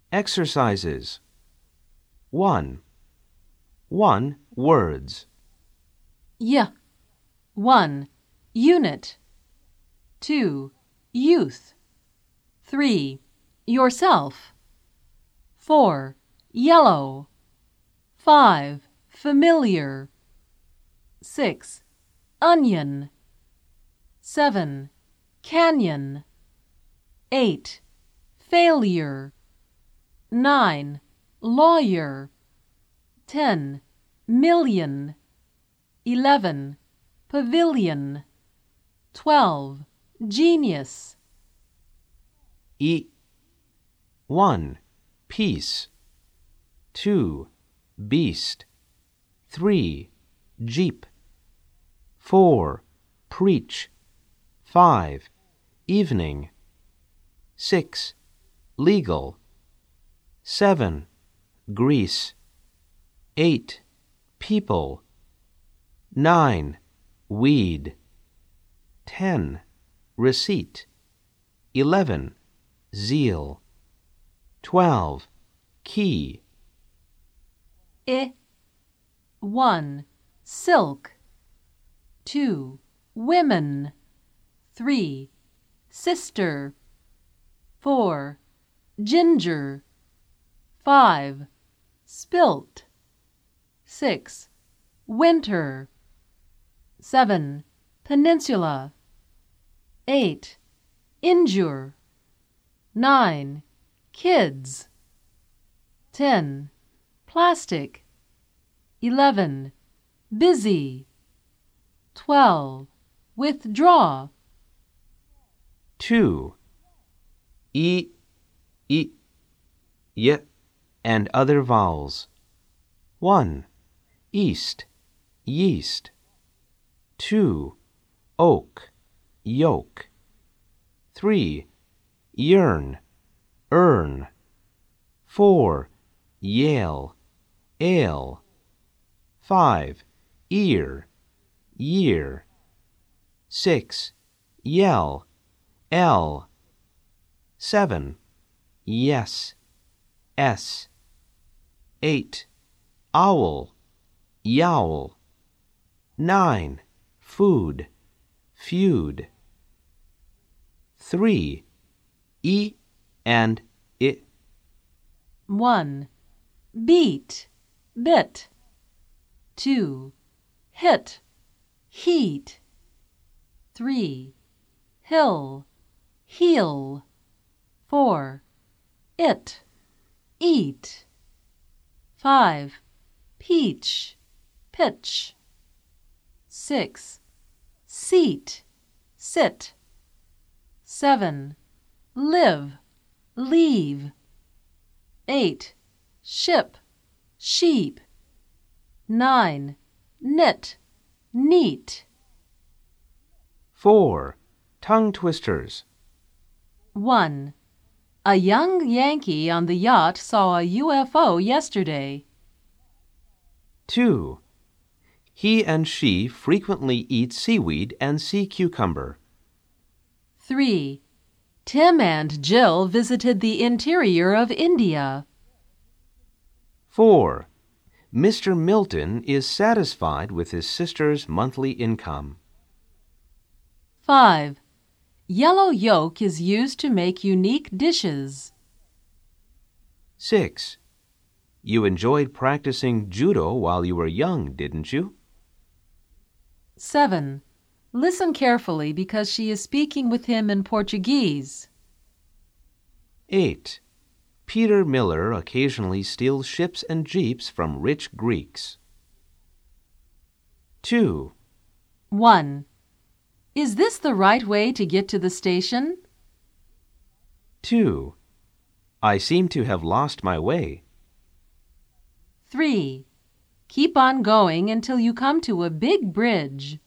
Exercises. 1. 1. Words. 1. Unit. 2. Youth. 3. Yourself. 4. Yellow. 5. Familiar. 6. Onion. 7. Canyon. 8. Failure. 9. Lawyer. 10. Million. 11. Pavilion. 12. Genius. 1. Peace. 2. Beast. 3. Jeep. 4. Preach. 5. Evening. 6. Legal. 7. Grease. 8. People. 9. Weed. 10. Receipt. 11. Zeal. 12. Key. 1. Silk. 2. Women. 3. Sister. 4. Ginger. 5. Spilt. 6. Winter. 7. Peninsula. 8. Injure. 9. Kids. 10. Plastic. 11. Busy. 12. Withdraw. 2. Y, and other vowels. 1. East, yeast. 2. Oak, yoke. 3. Yearn, earn. 4. Yale, ale. 5. Ear, year. 6. Yell, L. 7. Yes, S. 8. Owl, yowl. 9. Food, feud. 3. And it. 1. Beat, bit. 2. Hit, heat. 3. Hill, heel. 4. It, eat. 5. Peach, pitch. 6. Seat, sit. 7. Live, leave. 8. Ship, sheep. 9. Knit, neat. 4. Tongue twisters. 1. A young Yankee on the yacht saw a UFO yesterday. 2. He and she frequently eat seaweed and sea cucumber. 3. Tim and Jill visited the interior of India. 4. Mr. Milton is satisfied with his sister's monthly income. 5. Yellow yolk is used to make unique dishes. 6. You enjoyed practicing judo while you were young, didn't you? 7. Listen carefully because she is speaking with him in Portuguese. 8. Peter Miller occasionally steals ships and jeeps from rich Greeks. 2. 1. Is this the right way to get to the station? 2. I seem to have lost my way. 3. Keep on going until you come to a big bridge.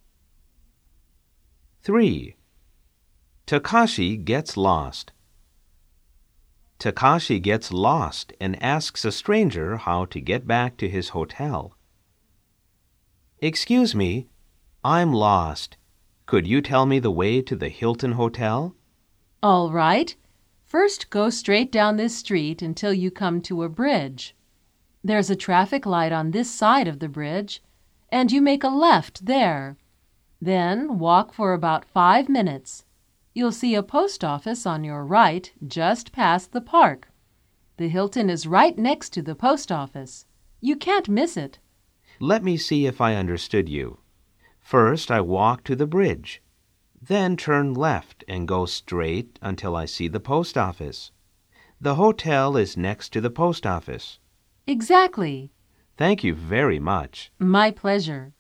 3. Takashi gets lost. Takashi gets lost and asks a stranger how to get back to his hotel. Excuse me, I'm lost. Could you tell me the way to the Hilton Hotel? All right. First, go straight down this street until you come to a bridge. There's a traffic light on this side of the bridge, and you make a left there. Then walk for about 5 minutes. You'll see a post office on your right just past the park. The Hilton is right next to the post office. You can't miss it. Let me see if I understood you. First, I walk to the bridge. Then turn left and go straight until I see the post office. The hotel is next to the post office. Exactly. Thank you very much. My pleasure.